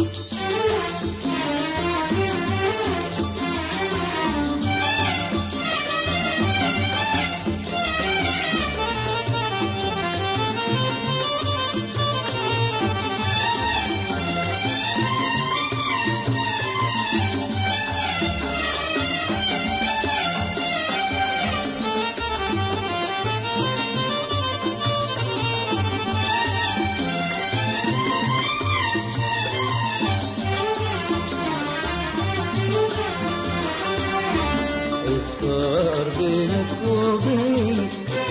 صار بينك وبيني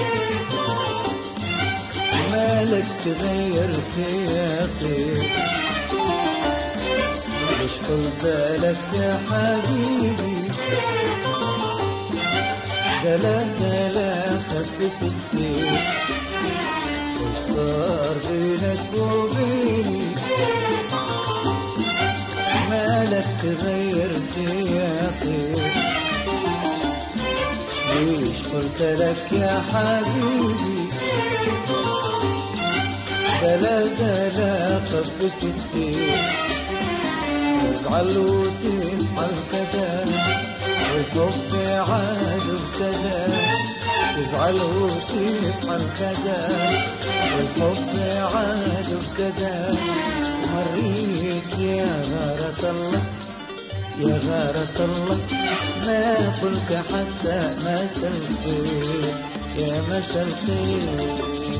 مالك تغيرت يا خير، مش قلت لك يا حبيبي دلا دلا خفف السير. وش صار بينك وبيني مالك تغيرت يا خير، ليش قلت لك يا حبيبي دلا دلا خفف السير. تزعل وتنحل كذا والحب عاد ابتدى، تزعل وتنحل كذا والحب عاد ابتدى. مريت يا غارة الله يا غارة الله ما قلت حتى مسا الخير يا مسا الخير.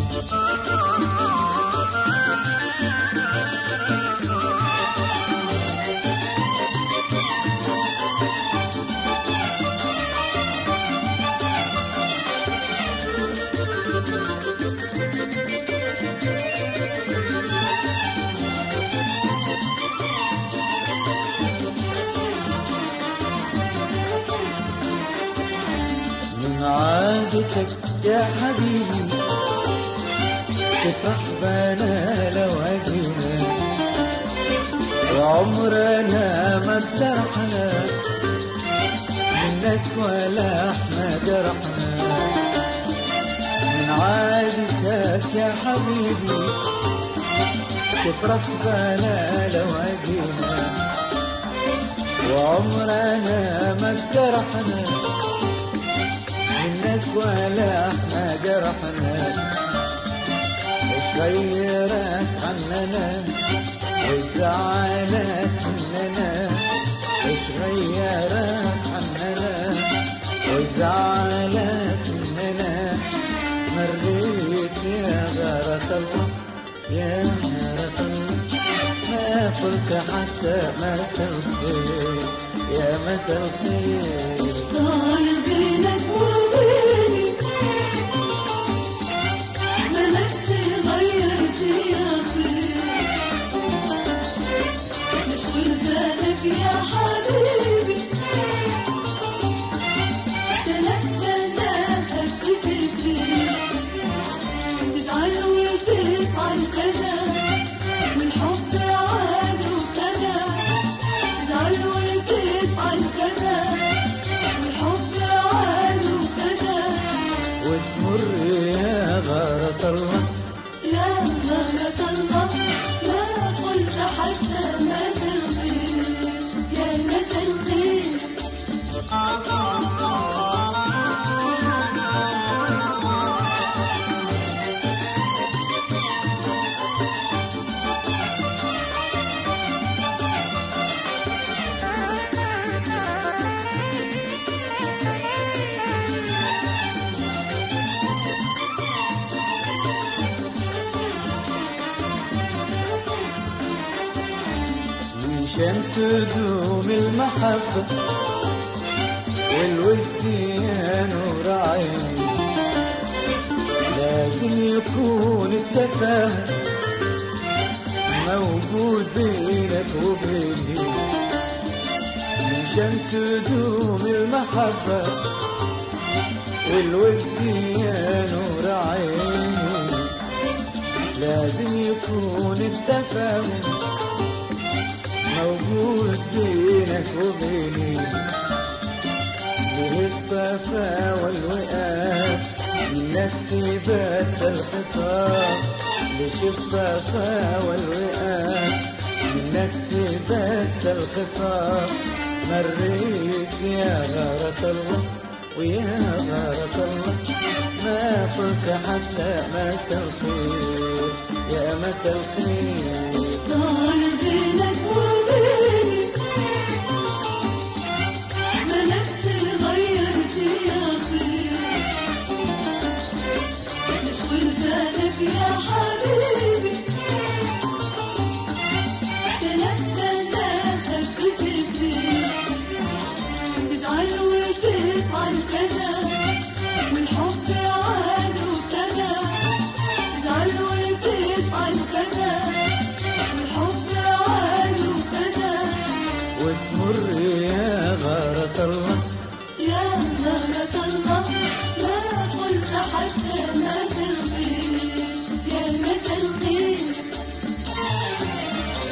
عادتك يا حبيبي تفرح بنا لو أجينا، وعمرنا ما بجرحنا منك ولا احنا جرحنا. من عادتك يا حبيبي تفرح بنا لو أجينا، وعمرنا ما بجرحنا منك ولا احنا جرحنا. ايش غيرك عننا وزعلك مننا، ايش غيرك عننا وزعلك مننا. مريت يا غارة الله يا غارة الله ما قلت حتى مسا الخير يا مسا الخير. ايش صار بينك وبيني مالك تغيرت يا خير، مش قلت لك يا حبيبي تلك خفف السير. تزعل وتفعل كذا والحب عاد وابتدى، تزعل وتفعل كذا والحب عاد وابتدى. وتمر يا غارة الله يا غارة الله ما قلت حتى مسا الخير يا مسا الخير. عشان تدوم المحبة والود يا نور عيني، لازم يكون التفاهم موجود بينك وبيني. عشان تدوم المحبة والود يا نور عيني، لازم يكون التفاهم موجود بينك وبيني. ليه الصفا والوئام منك تبدل الخصام، ليش الصفا والوئام منك منك تبت الخصام، مريت يا غارة الله ويا غارة الله، ما قلت حتى مسا الخير يا مسا الخير.